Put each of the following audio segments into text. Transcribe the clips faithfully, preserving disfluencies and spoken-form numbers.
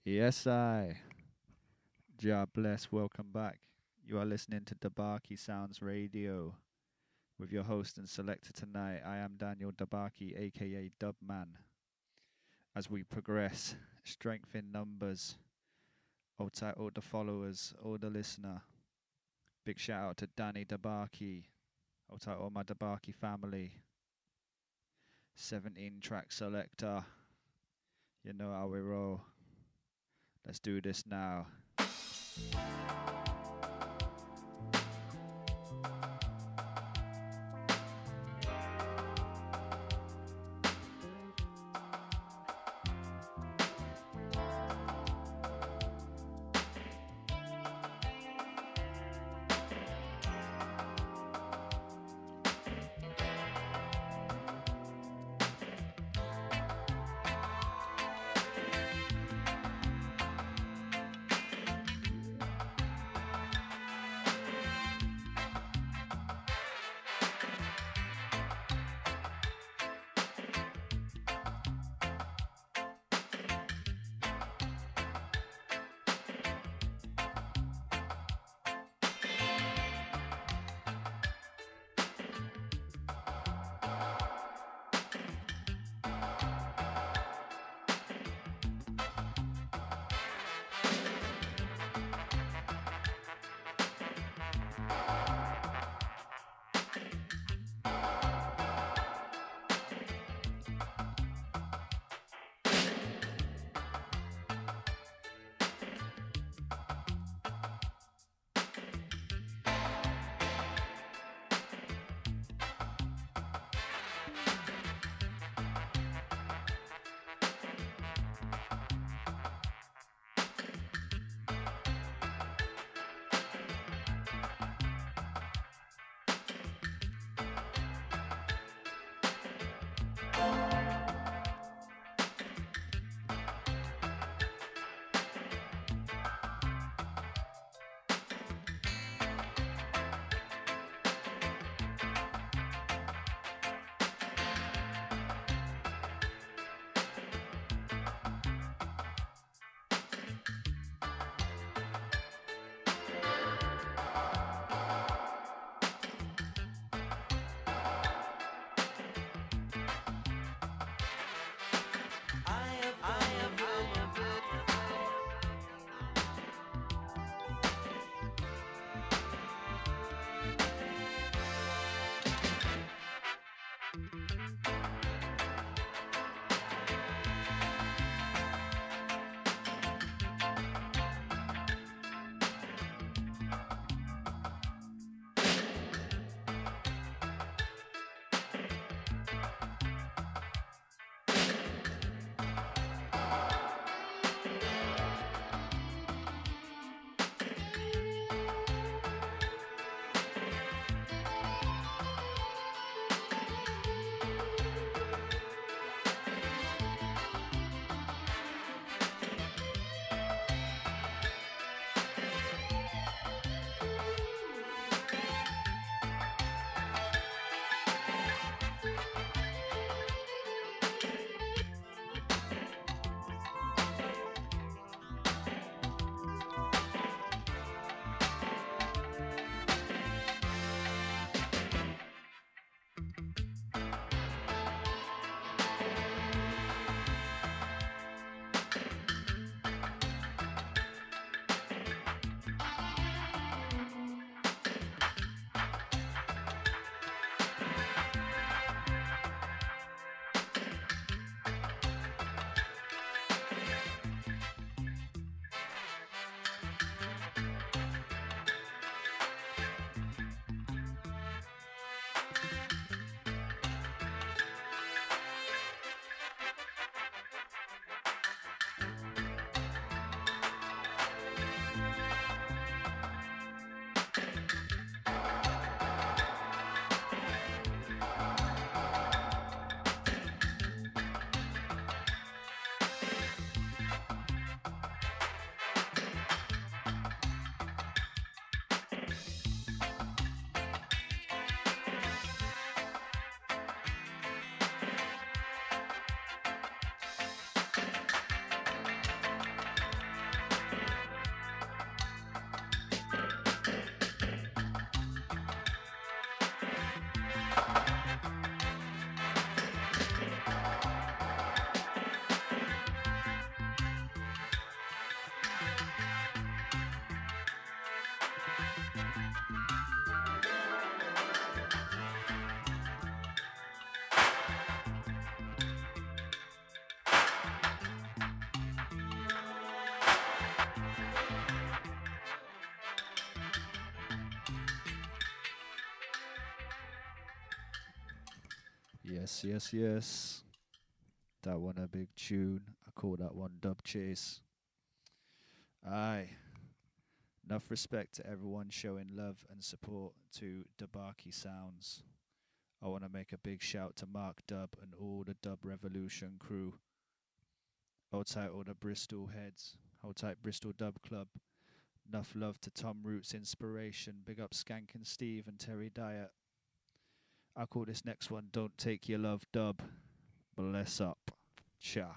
Yes, I. God bless. Welcome back. You are listening to Dabaki Sounds Radio with your host and selector tonight. I am Daniel Dabaki, aka Dubman. As we progress, strength in numbers. Old tight, all the followers, all the listener. Big shout out to Danny Dabaki. Old tight, all my Dabaki family. seventeen track selector. You know how we roll. Let's do this now. Yes, yes, yes. That one a big tune. I call that one Dub Chase. Aye. Enough respect to everyone showing love and support to Debaki Sounds. I want to make a big shout to Mark Dub and all the Dub Revolution crew. Hold tight all the Bristol heads. Hold tight Bristol Dub Club. Enough love to Tom Roots Inspiration. Big up Skank and Steve and Terry Diet. I'll call this next one Don't Take Your Love Dub. Bless up. Cha.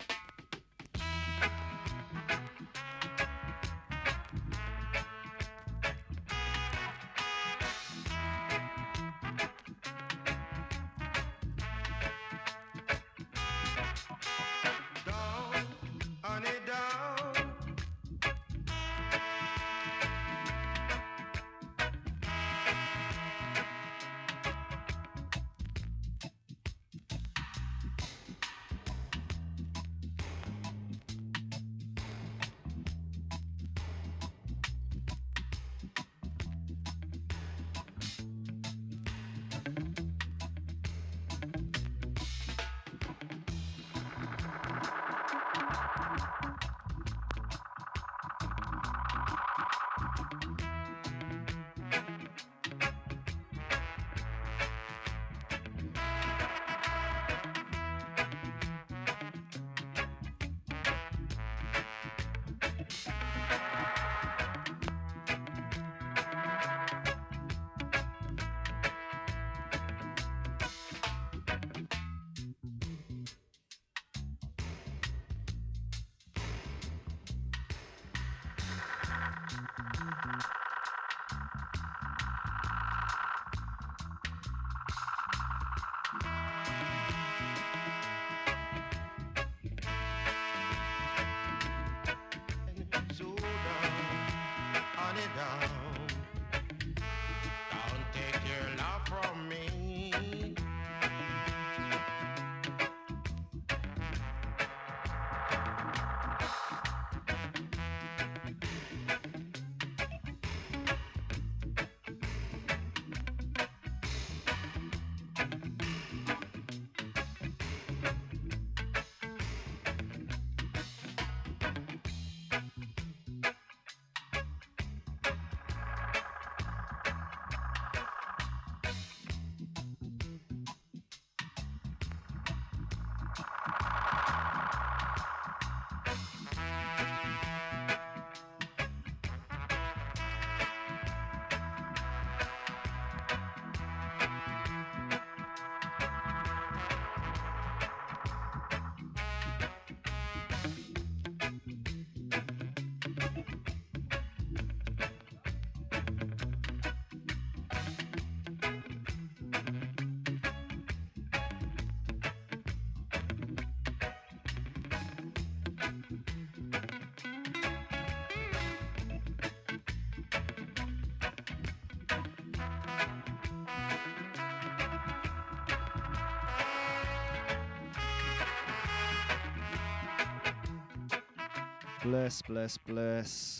Bless, bless, bless.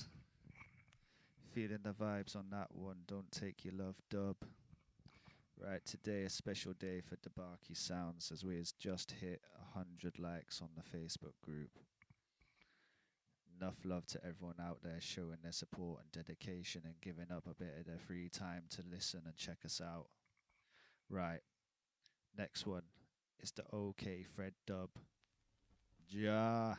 Feeling the vibes on that one. Don't Take Your Love Dub. Right, today a special day for Debaki Sounds as we has just hit one hundred likes on the Facebook group. Enough love to everyone out there showing their support and dedication and giving up a bit of their free time to listen and check us out. Right, next one is the OK Fred Dub. Ja.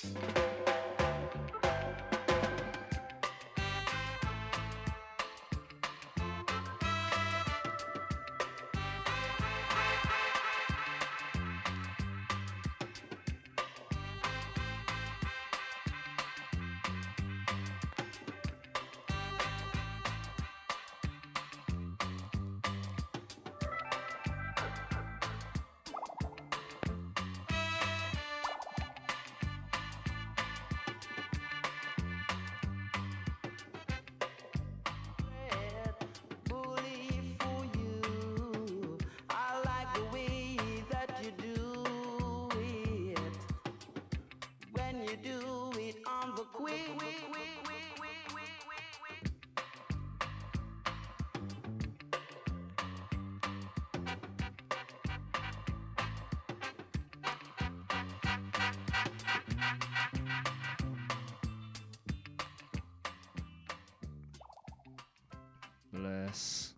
Bless.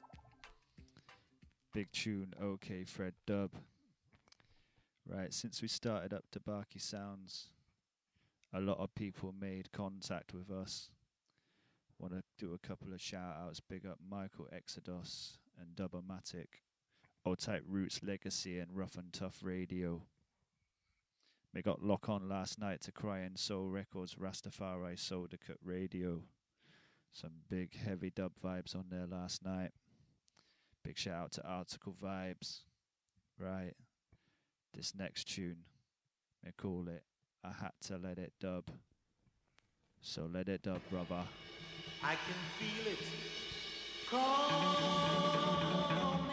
Big tune, okay, Fred Dub. Right, since we started up Tabaki Sounds, a lot of people made contact with us. Want to do a couple of shout outs. Big up Michael Exodus and Dubomatic, Old Type Roots Legacy, and Rough and Tough Radio. We got Lock On last night to Crying Soul Records, Rastafari Soda Cut Radio. Some big heavy dub vibes on there last night. Big shout out to Article Vibes. Right, this next tune, they call it I Had to Let It Dub. So let it dub, brother. I can feel it coming.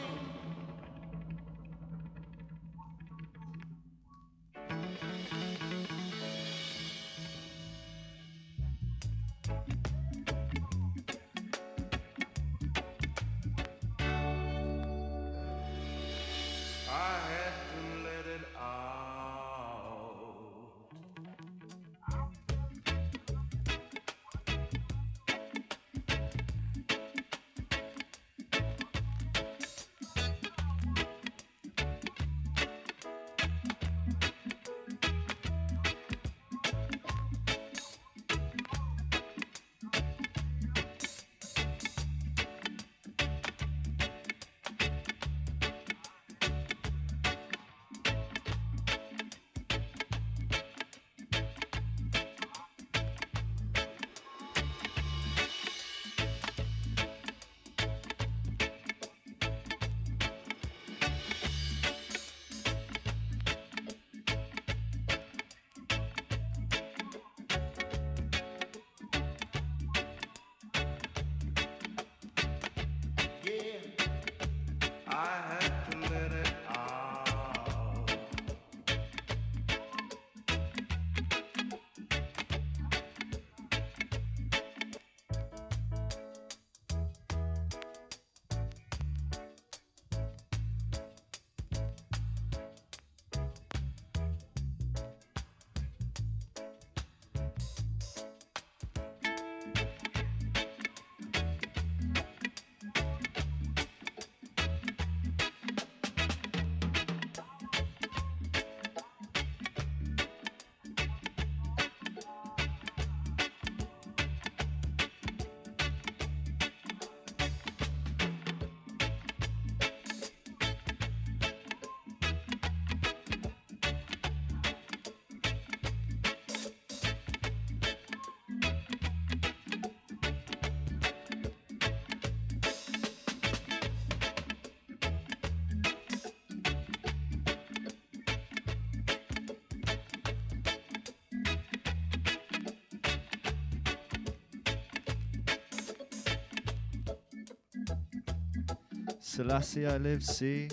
Selassie I live, see.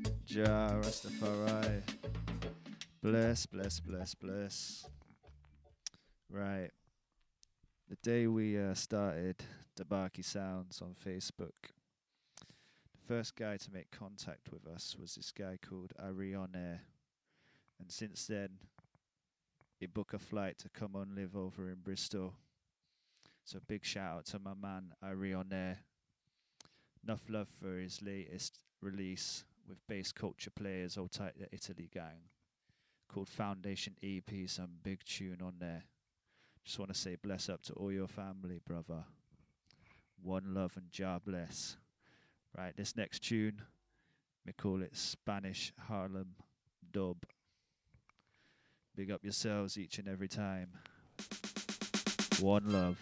Jah Rastafari. Bless, bless, bless, bless. Right. The day we uh, started Tabaki Sounds on Facebook, the first guy to make contact with us was this guy called Ariane. And since then, he booked a flight to come and live over in Bristol. So big shout out to my man Ariane. Enough love for his latest release with Bass Culture Players, Old Tight the Italy Gang, called Foundation E P, some big tune on there. Just want to say bless up to all your family, brother. One love and Jah bless. Right, this next tune, we call it Spanish Harlem Dub. Big up yourselves each and every time. One love.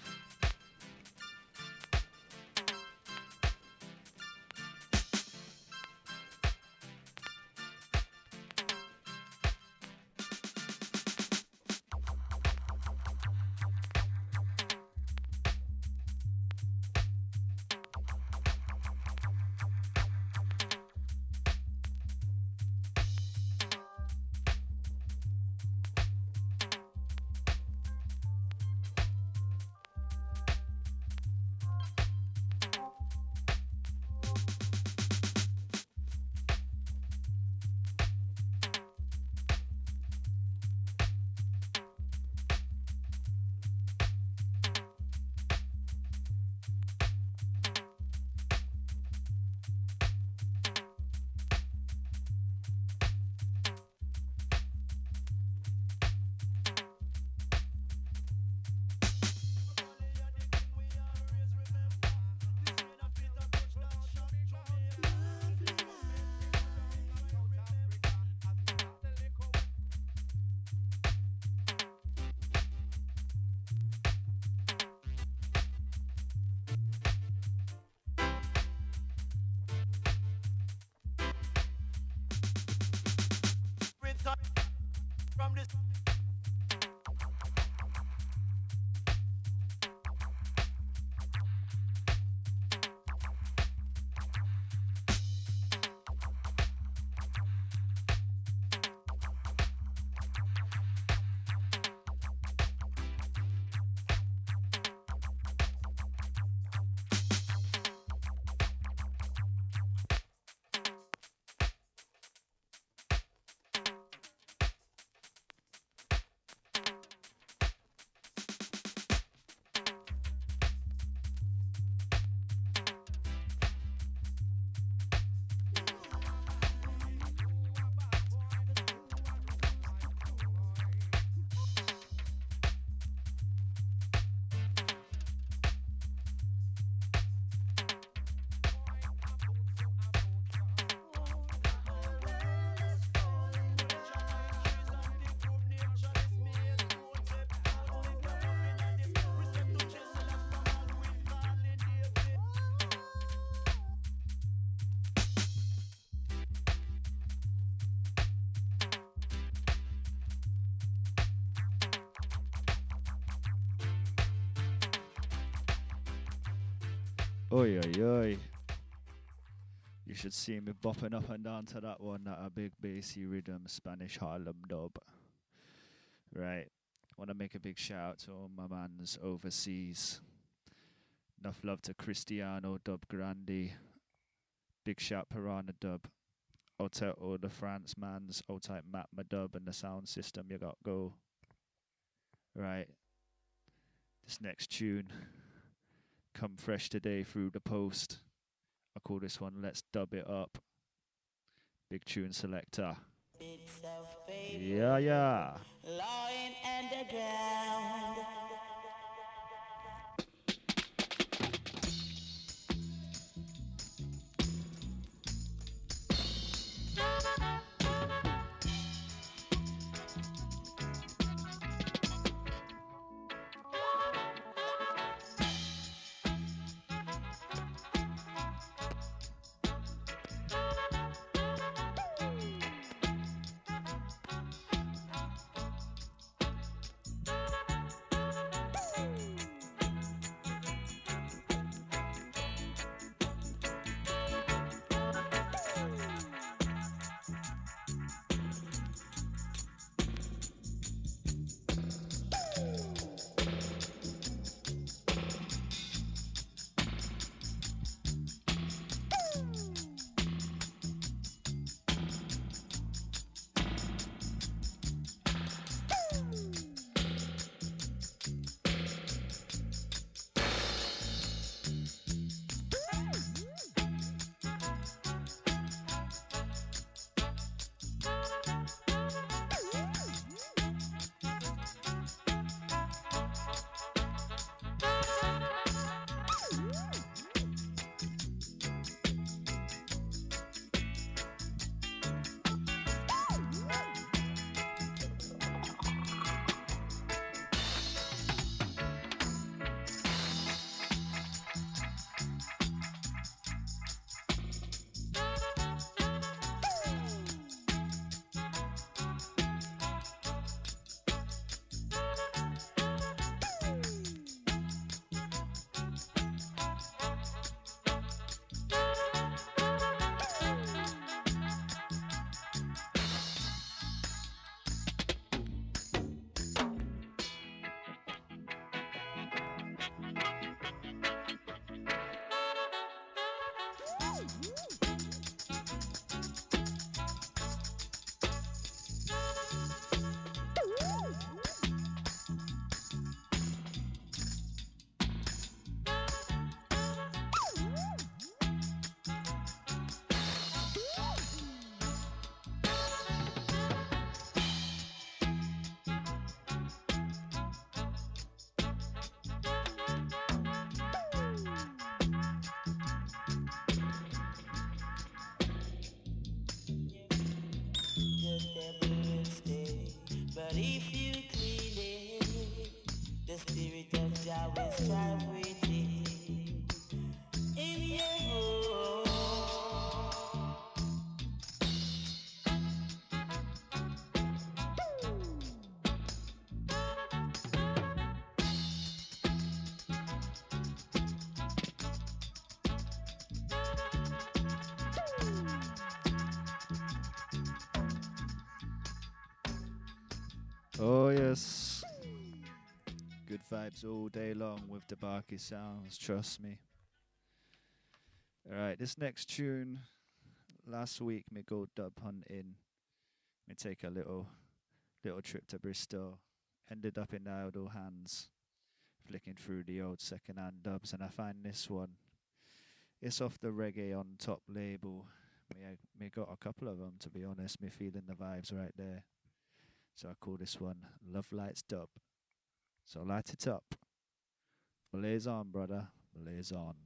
From this Oi, oi, oi. You should see me bopping up and down to that one, that a big bassy rhythm, Spanish Harlem dub. Right. Want to make a big shout out to all my mans overseas. Enough love to Cristiano Dub Grande. Big shout Piranha Dub. Out to all the France mans, out type Map my dub and the sound system you got go. Right. This next tune come fresh today through the post. I call this one Let's Dub It Up. Big tune selector. Yeah, yeah. lying underground. But if you clean it, the spirit of Jah will strive with it in your home. Oh yes, good vibes all day long with the Barky sounds, trust me. Alright, this next tune, last week me go dub hunting, me take a little little trip to Bristol, ended up in the idle hands, flicking through the old second hand dubs, and I find this one. It's off the Reggae on Top label. Me, I, me got a couple of them to be honest, me feeling the vibes right there. So I call this one Love Lights Dub. So light it up. Blaze on, brother. Blaze on.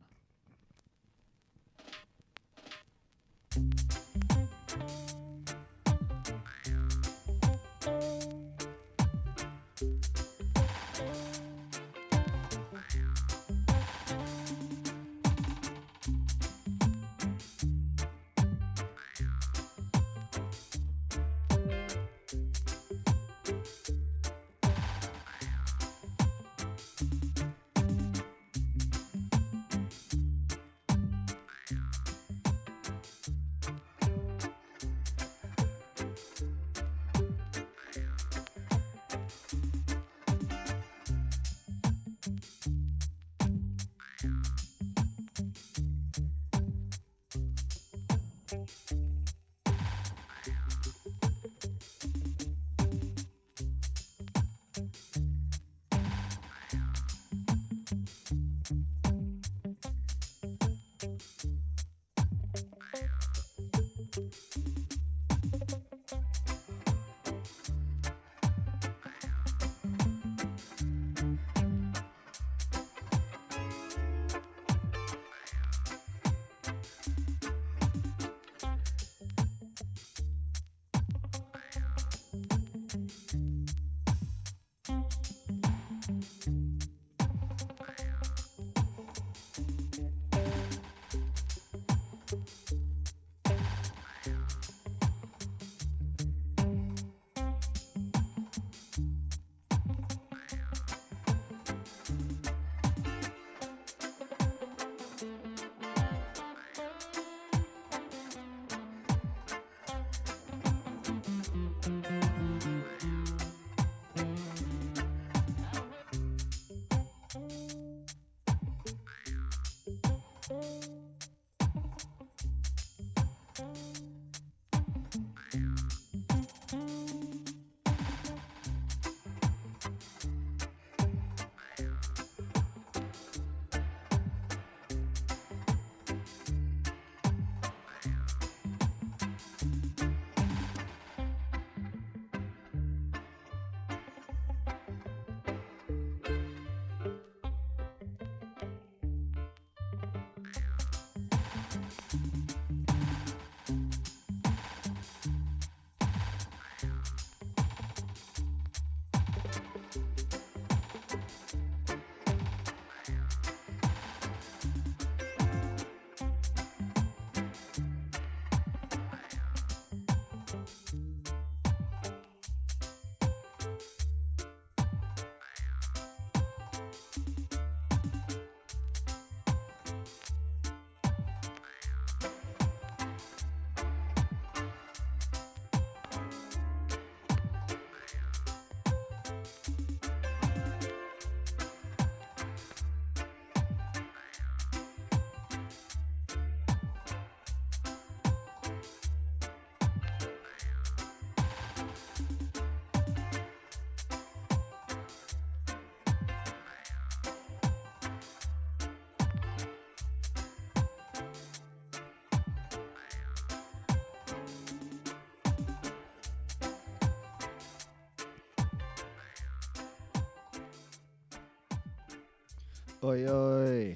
Oi, oi.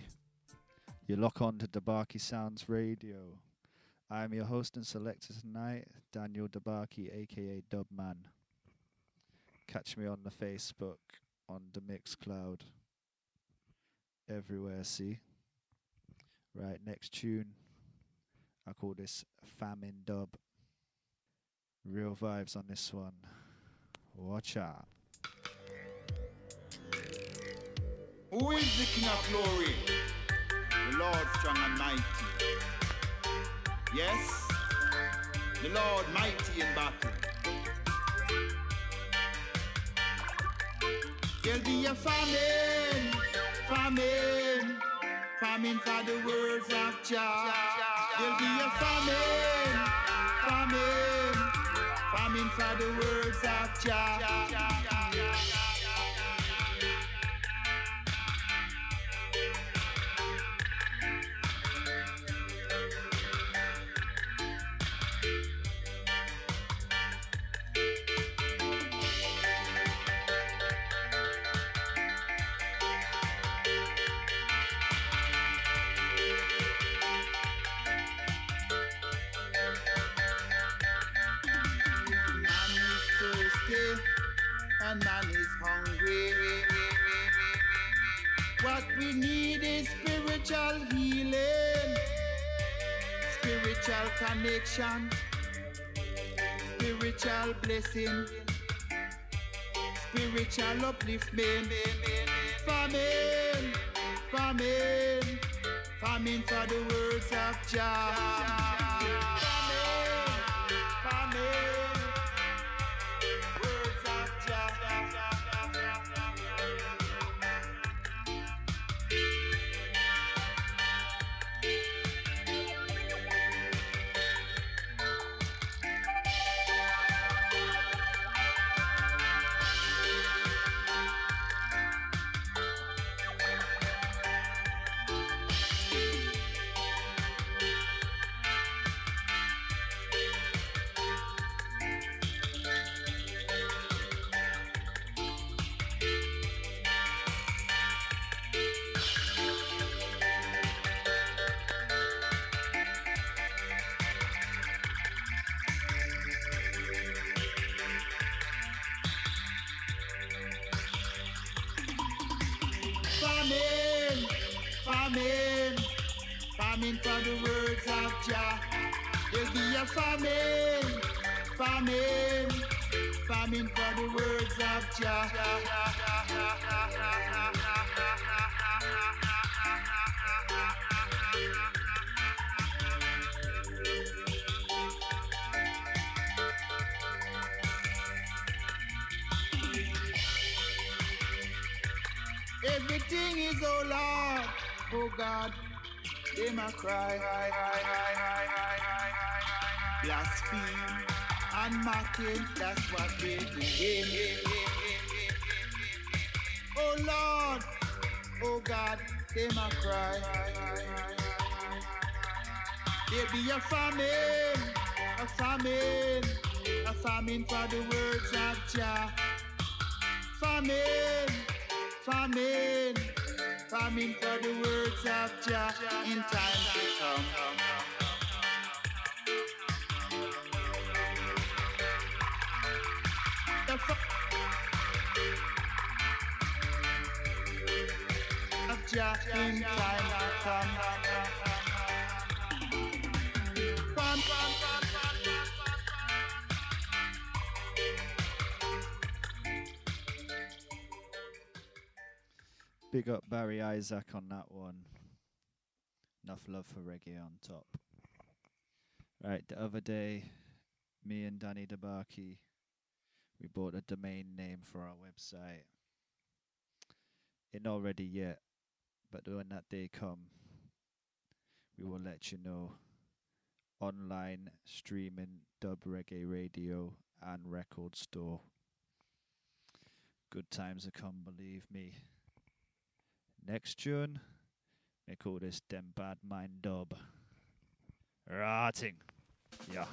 You lock on to Debarky Sounds Radio. I'm your host and selector tonight, Daniel Debarky, aka Dubman. Catch me on the Facebook, on the Mixcloud, everywhere, see? Right, next tune. I call this Famine Dub. Real vibes on this one. Watch out. Who is the King of Glory? The Lord strong and mighty. Yes, the Lord mighty in battle. There'll be a famine, famine, famine for the words of Jah. There'll be a famine, famine, famine for the words of Jah. And man is hungry. What we need is spiritual healing, spiritual connection, spiritual blessing, spiritual upliftment. Famine, famine, famine for the words of Jah. Famine, famine. Famine, famine, famine for the words of Jah. There'll be a famine, famine, famine for the words of Jah. Everything is oh Lord, oh God, they my cry, blaspheme and mocking, that's what they do. Oh Lord, oh God, they my cry. There be a famine, a famine, a famine for the words of Jah. Famine. Famine, famine for the words of Jah in time to come. The fa- of Jah in time to come. Fam, fam, fam, fam, Big up Barry Isaac on that one. Enough love for reggae on top. Right, the other day, me and Danny Dabaki, we bought a domain name for our website. It not ready yet, but when that day come, we will let you know. Online streaming dub reggae radio and record store. Good times are come, believe me. Next tune, they call this Dem Bad Mind Dub. Rotting. Yeah.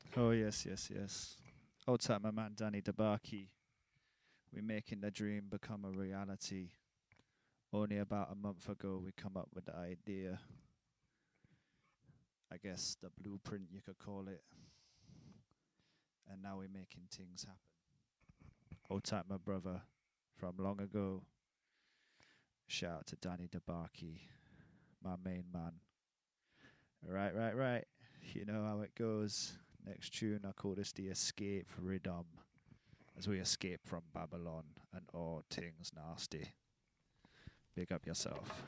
Oh yes, yes, yes. Old time, my man Danny Debaki. We're making the dream become a reality. Only about a month ago, we come up with the idea. I guess the blueprint, you could call it. And now we're making things happen. Old time, my brother from long ago. Shout out to Danny Debaki, my main man. Right, right, right. You know how it goes. Next tune, I call this the Escape Rhythm, as we escape from Babylon and all things nasty. Big up yourself.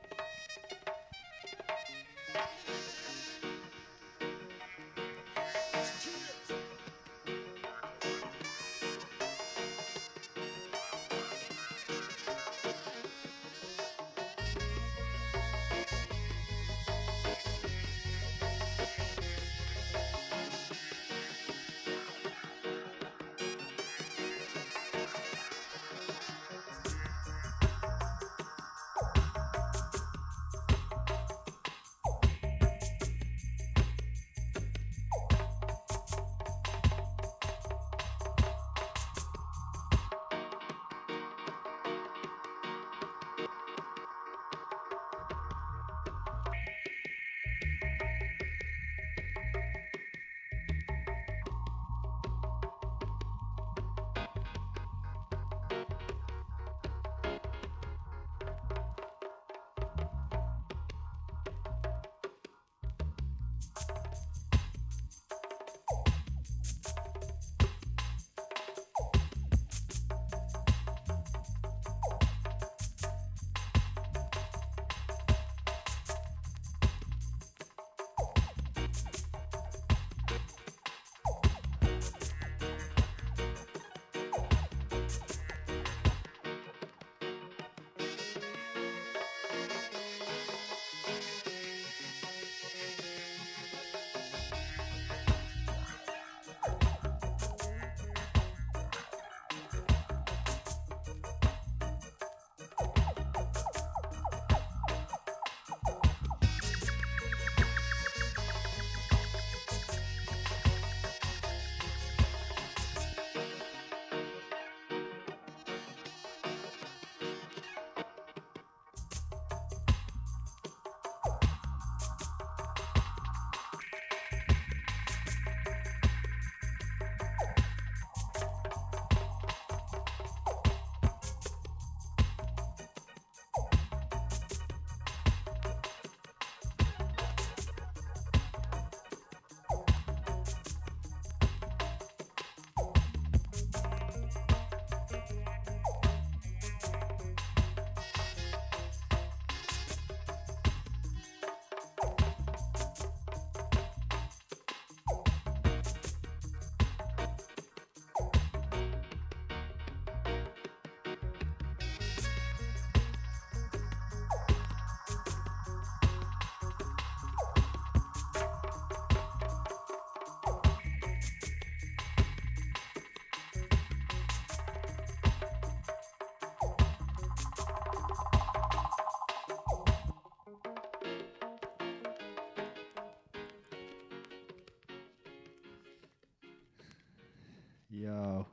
Yo,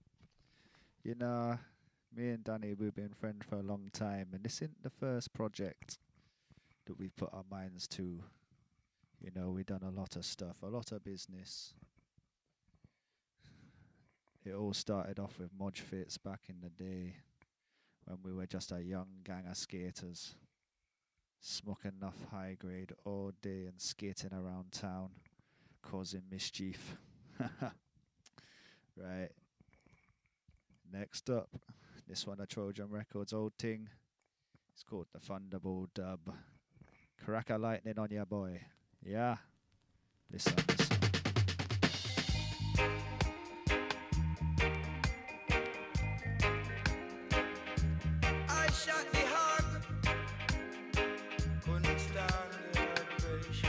you know, me and Danny, we've been friends for a long time, and this isn't the first project that we've put our minds to. You know, we've done a lot of stuff, a lot of business. It all started off with Modge Fits back in the day when we were just a young gang of skaters, smoking enough high grade all day and skating around town, causing mischief. Right. Next up, this one, a Trojan Records old thing. It's called the Thunderbolt Dub. Crack a lightning on ya, boy. Yeah. Listen, listen. I shot the heart, couldn't stand the pressure.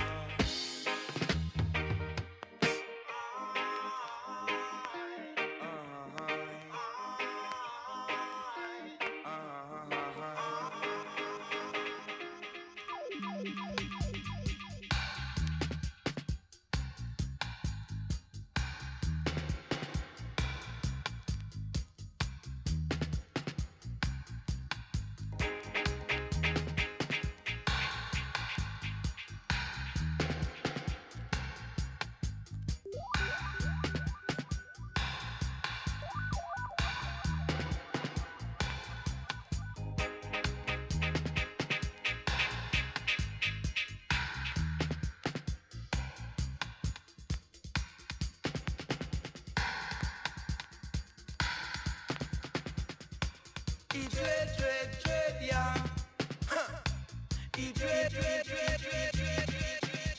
Eat red, red, red, yeah. Huh. Eat red, red, red, red, red, red, red.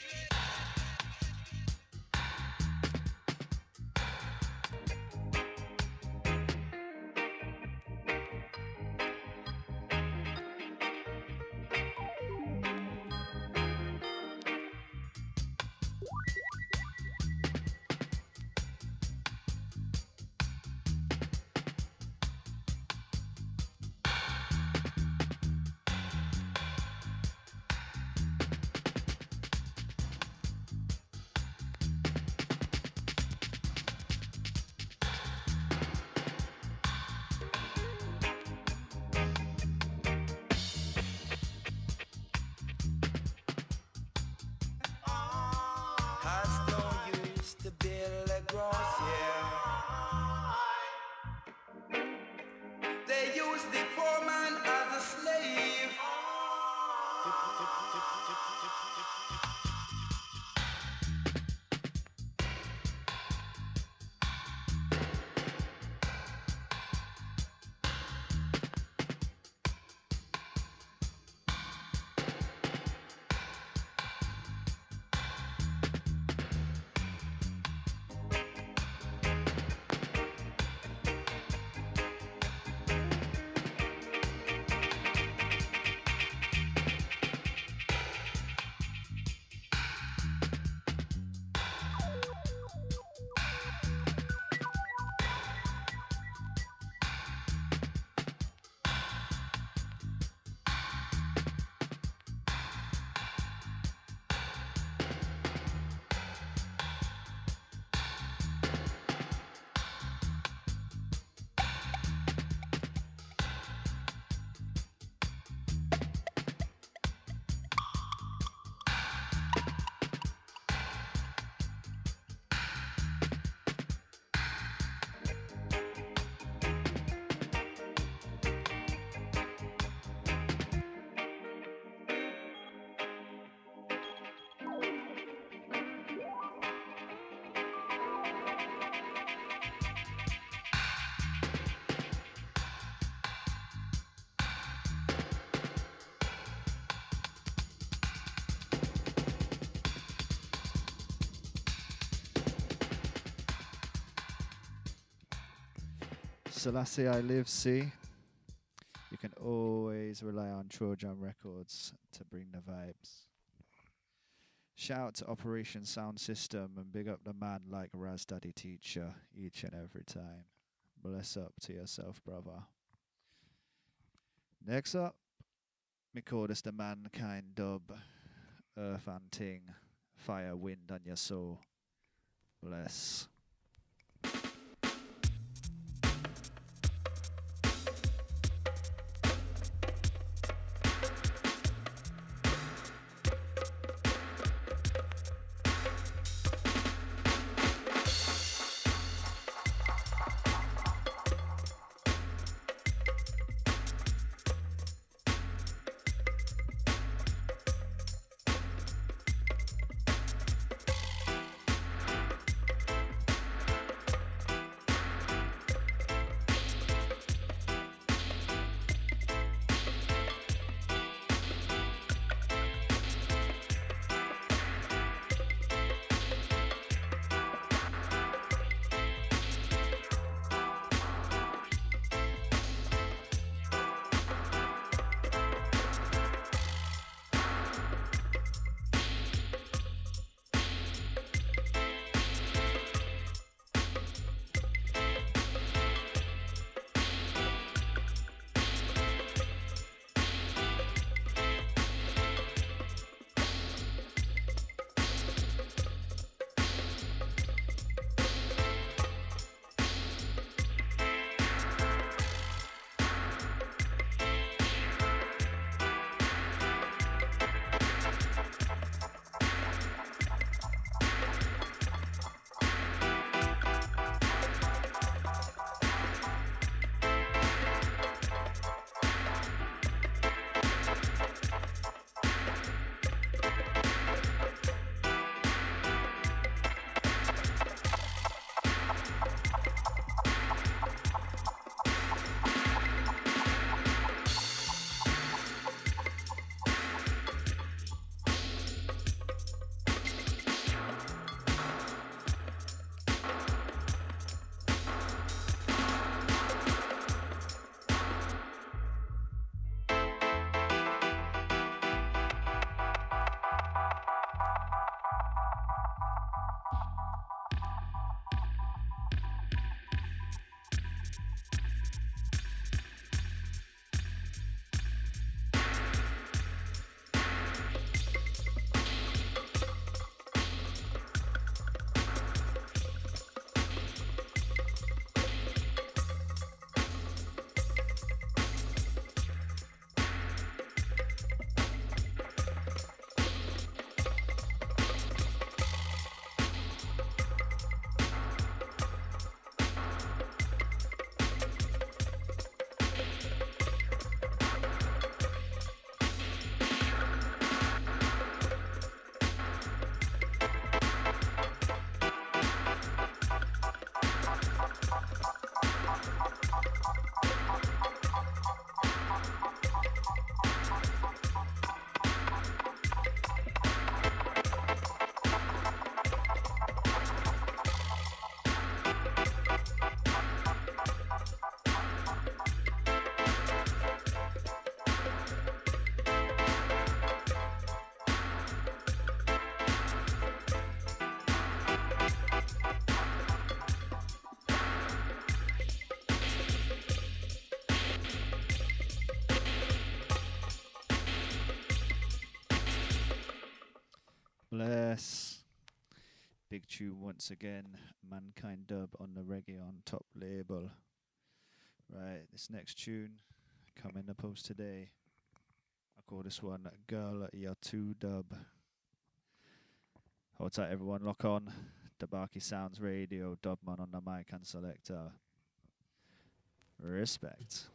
Has no use to build a grossier. They use the poor man as a slave. Selassie I live, see. You can always rely on Trojan Records to bring the vibes. Shout out to Operation Sound System and big up the man like Raz Daddy Teacher each and every time. Bless up to yourself, brother. Next up, me call this the Mankind dub. Earth and Ting. Fire, wind on your soul. Bless. bless. Big tune once again. Mankind Dub on the Reggae on Top label. Right, this next tune coming in the post today. I call this one Girl You're Too Dub. Hold tight everyone, lock on. Dabaki Sounds Radio, Dubman on the mic and selector. Respect.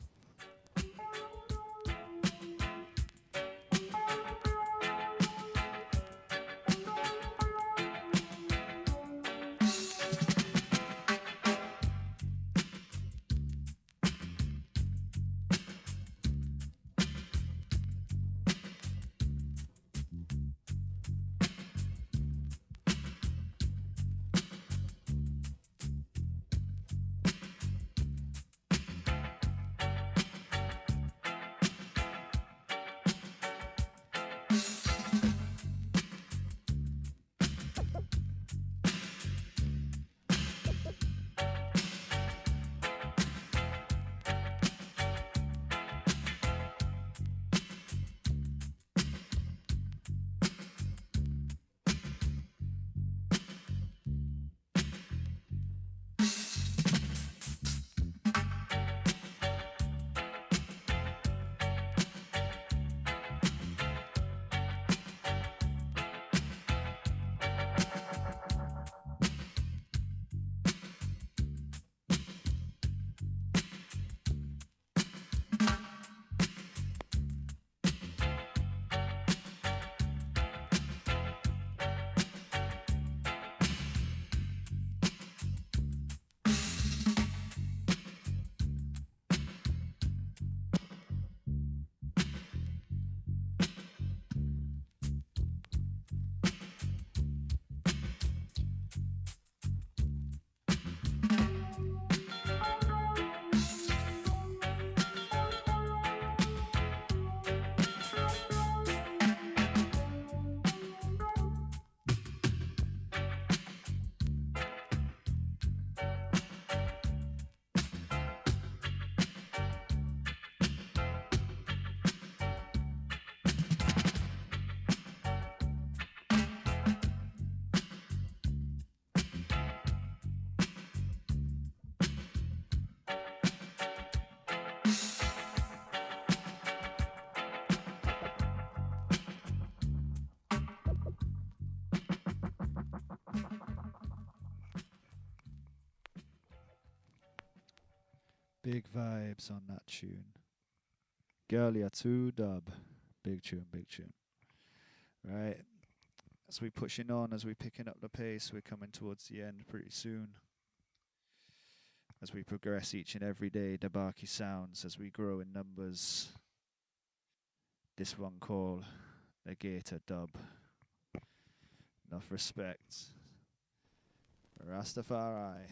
Big vibes on that tune. Girl, you're too dub. Big tune, big tune. Right. As we pushing on, as we picking up the pace, we're coming towards the end pretty soon. As we progress each and every day, Dabaki Sounds, as we grow in numbers. This one called the Gator Dub. Enough respect. Rastafari.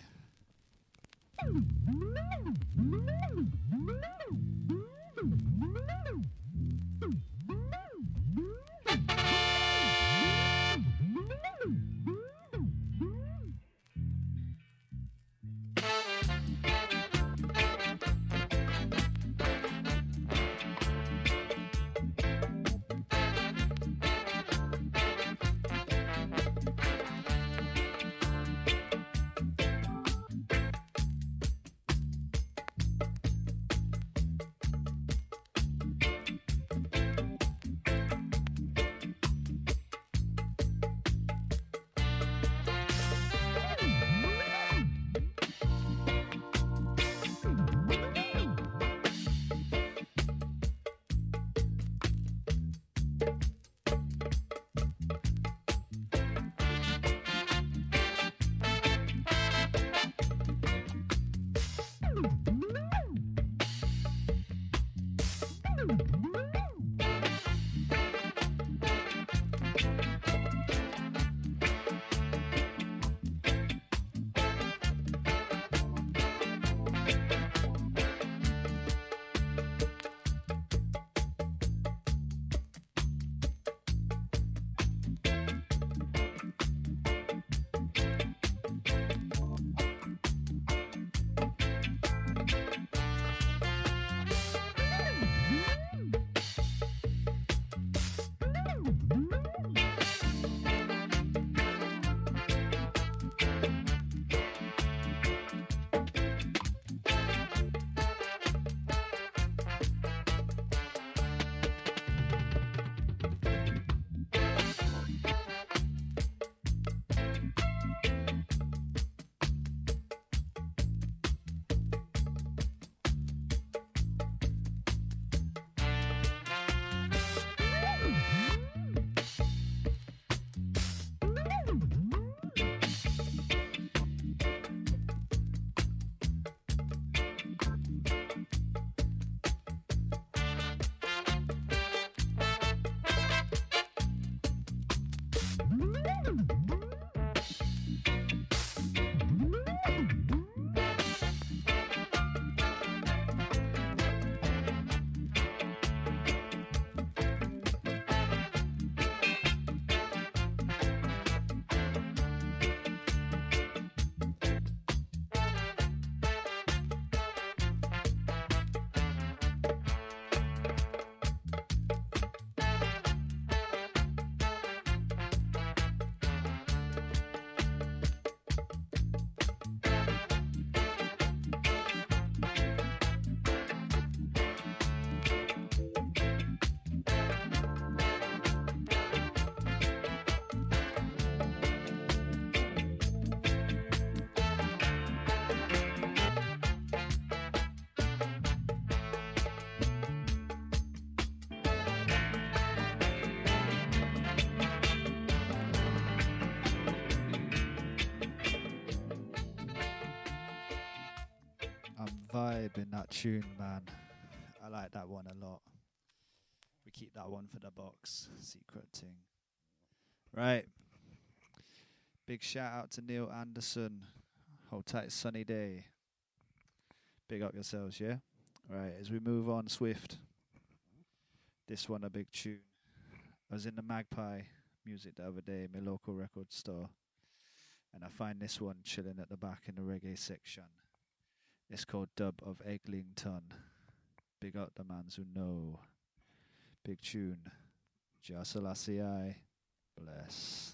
vibe in that tune, man. I like that one a lot. We keep that one for the box. Secret thing. Right. Big shout out to Neil Anderson. Hold tight, sunny day. Big up yourselves, yeah? Right, as we move on, Swift. This one a big tune. I was in the Magpie Music the other day, my local record store, and I find this one chilling at the back in the reggae section. It's called Dub of Eglinton. Big up the mans who know. Big tune. Jah Selassie I. Bless.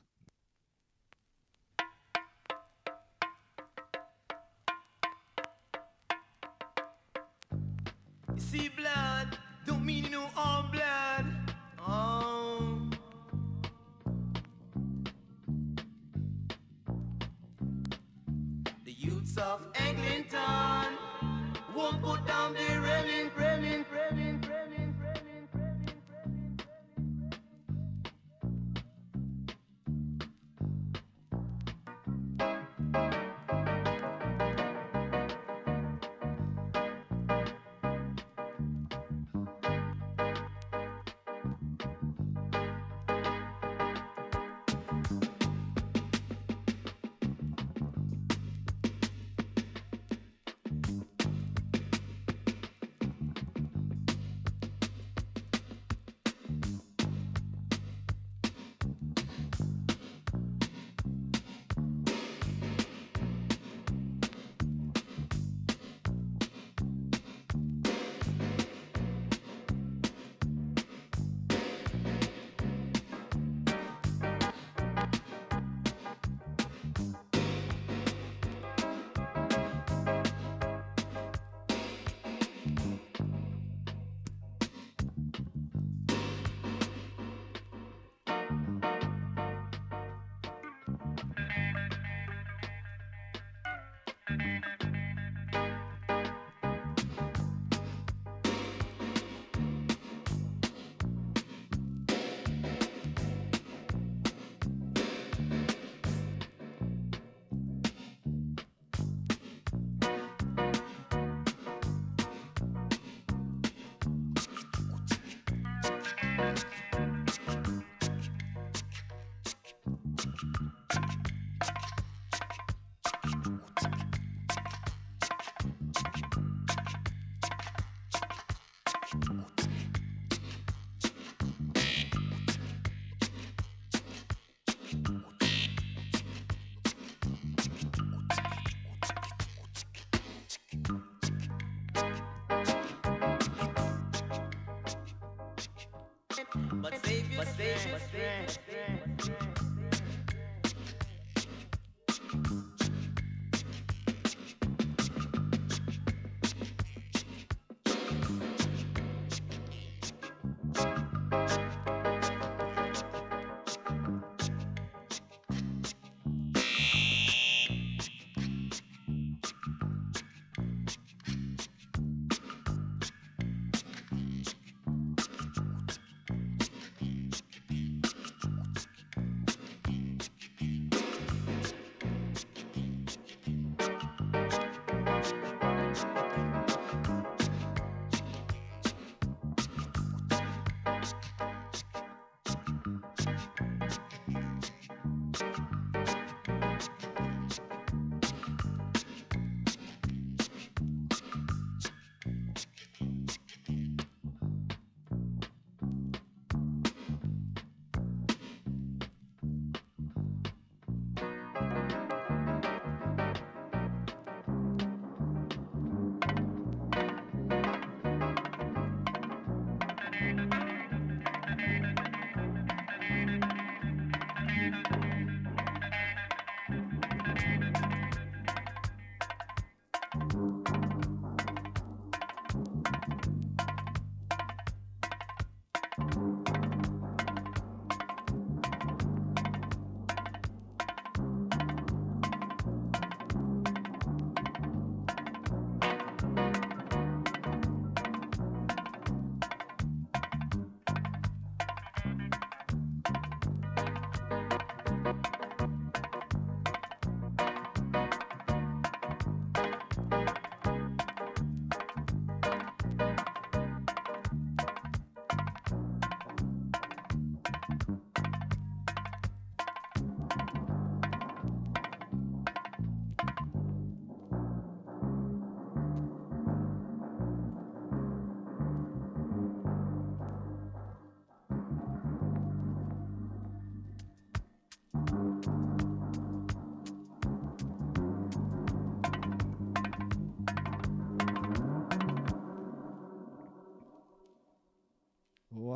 You see blood, don't mean you know all blood. Oh. The youths of Eglinton won't put down the railing, railing, railing, railing, railing, railing, railing. But save your strength.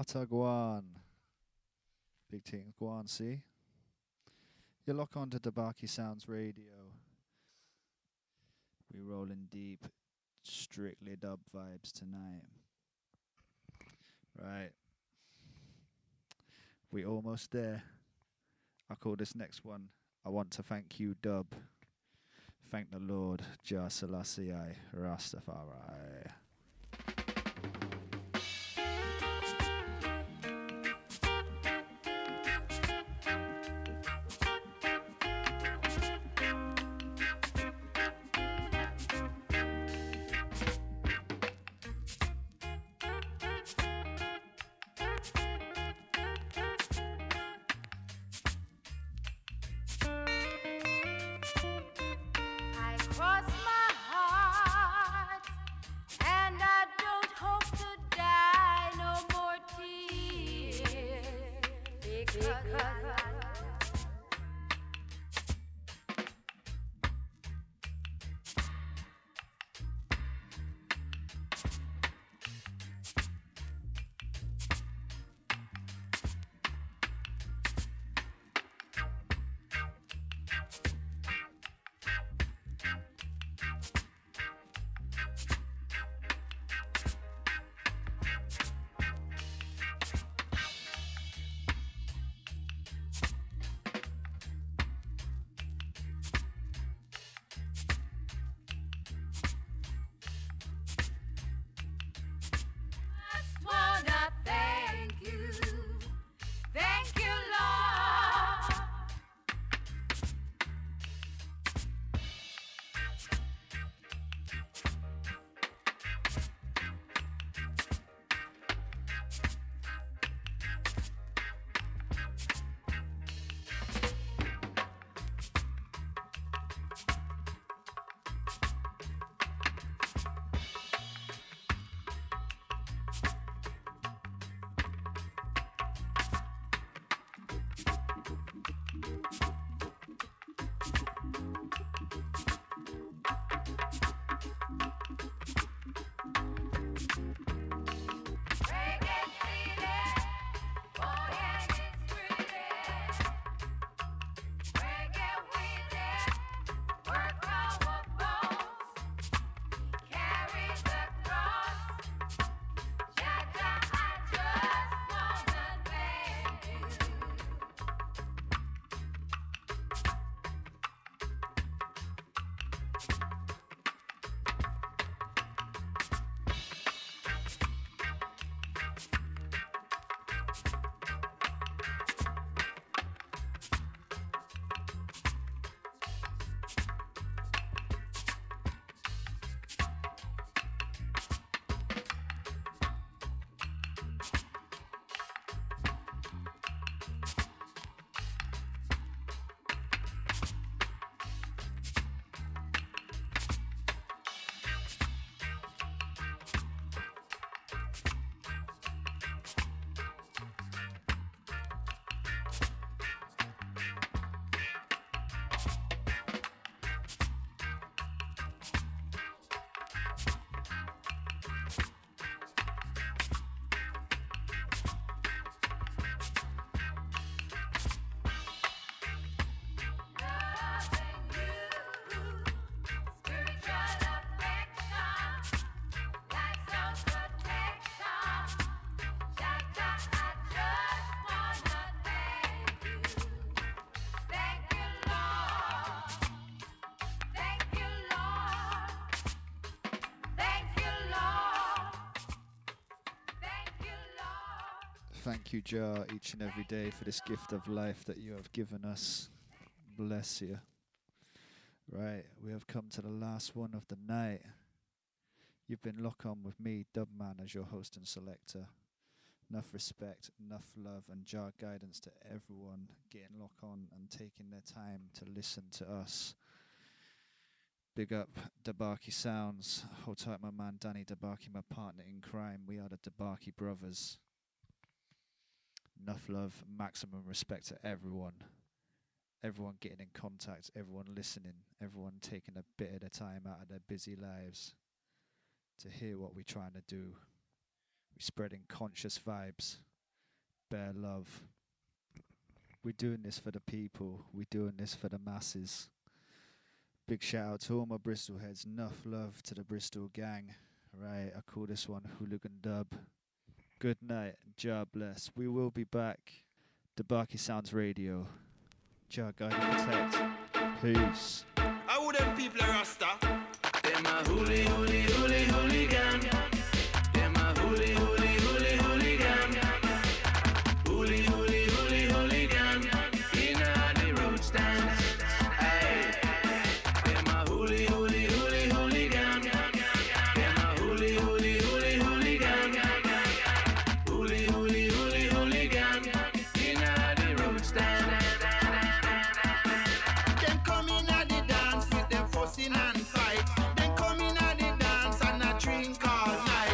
Watagwan. Big things, go on, see? You lock on to Debaki Sounds Radio. We rolling deep, strictly dub vibes tonight. Right. We almost there. I call this next one, I Want to Thank You Dub. Thank the Lord, Jah Selassie I, Rastafari. Thank you, Jah, each and every day for this gift of life that you have given us. Bless you. Right, we have come to the last one of the night. You've been locked on with me, Dubman, as your host and selector. Enough respect, enough love, and Jah guidance to everyone getting locked on and taking their time to listen to us. Big up Debaki Sounds. Hold tight, my man Danny Debaki, my partner in crime. We are the Debaki brothers. Enough love, maximum respect to everyone. Everyone getting in contact, everyone listening, everyone taking a bit of their time out of their busy lives to hear what we're trying to do. We're spreading conscious vibes, bare love. We're doing this for the people. We're doing this for the masses. Big shout out to all my Bristol heads. Enough love to the Bristol gang. Right, I call this one Hooligan Dub. Good night. Jah bless. We will be back. Debaki Sounds Radio. Jah guide and protect. Peace. I wouldn't people are Rasta. Them a hooly, hooly, hooly, hooligan. Them a hooly, hooly, hooly, hooligan. Hooly, hooly, hooly, hooligan. Inna the road stand. Aye. Them a hooly, hooly, hooly, hooligan. Them a hooly, hooly, hooly, hooligan. Hooly, hooly, hooly, hooligan. Inna the road stand. Them come in at the dance with them fussing and fight. Them come in at the dance and a drink all night.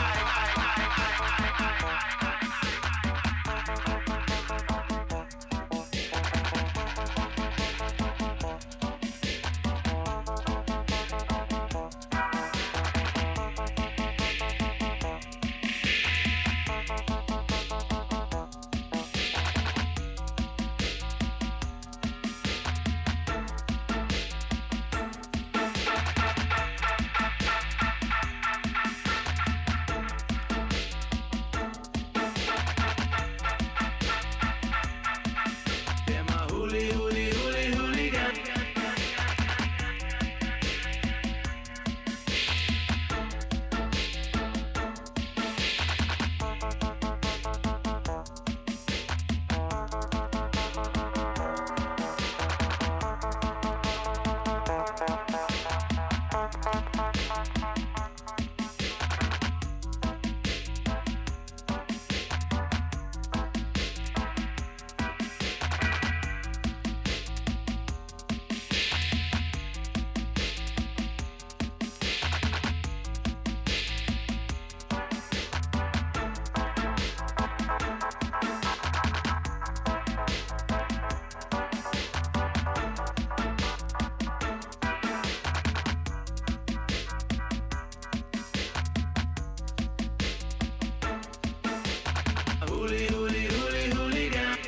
Them a hooly, hooly, hooly, hooligan. Hooly, hooly, hooly, hooligan.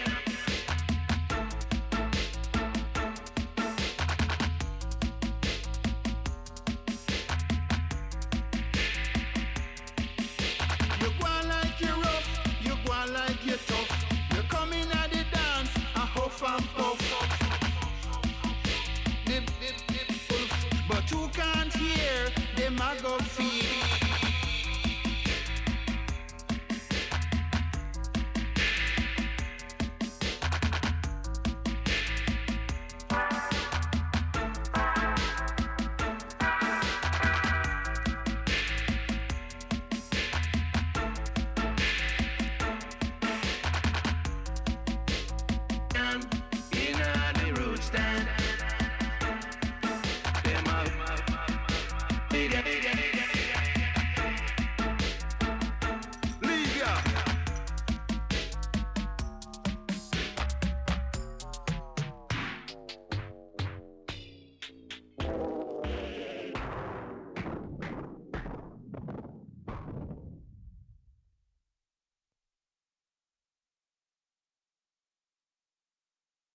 You go on like you rough, you go on like you tough. You come in at the dance, a huff and puff. Dip, dip, dip, puff. But you can't hear them a go feel. Inna the road stand. Them a hooly,